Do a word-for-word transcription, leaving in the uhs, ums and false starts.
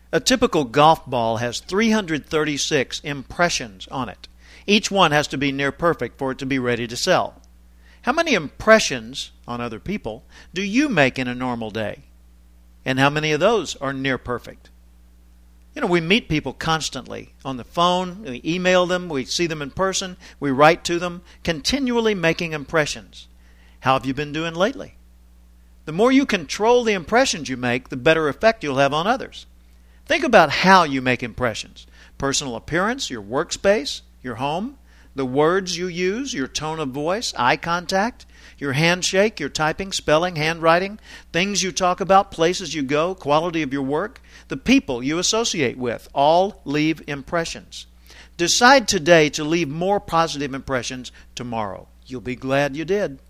A typical golf ball has three hundred thirty-six impressions on it. Each one has to be near perfect for it to be ready to sell. How many impressions on other people do you make in a normal day? And how many of those are near perfect? You know, we meet people constantly on the phone, we email them, we see them in person, we write to them, continually making impressions. How have you been doing lately? The more you control the impressions you make, the better effect you'll have on others. Think about how you make impressions. Personal appearance, your workspace, your home, the words you use, your tone of voice, eye contact, your handshake, your typing, spelling, handwriting, things you talk about, places you go, quality of your work, the people you associate with, all leave impressions. Decide today to leave more positive impressions tomorrow. You'll be glad you did.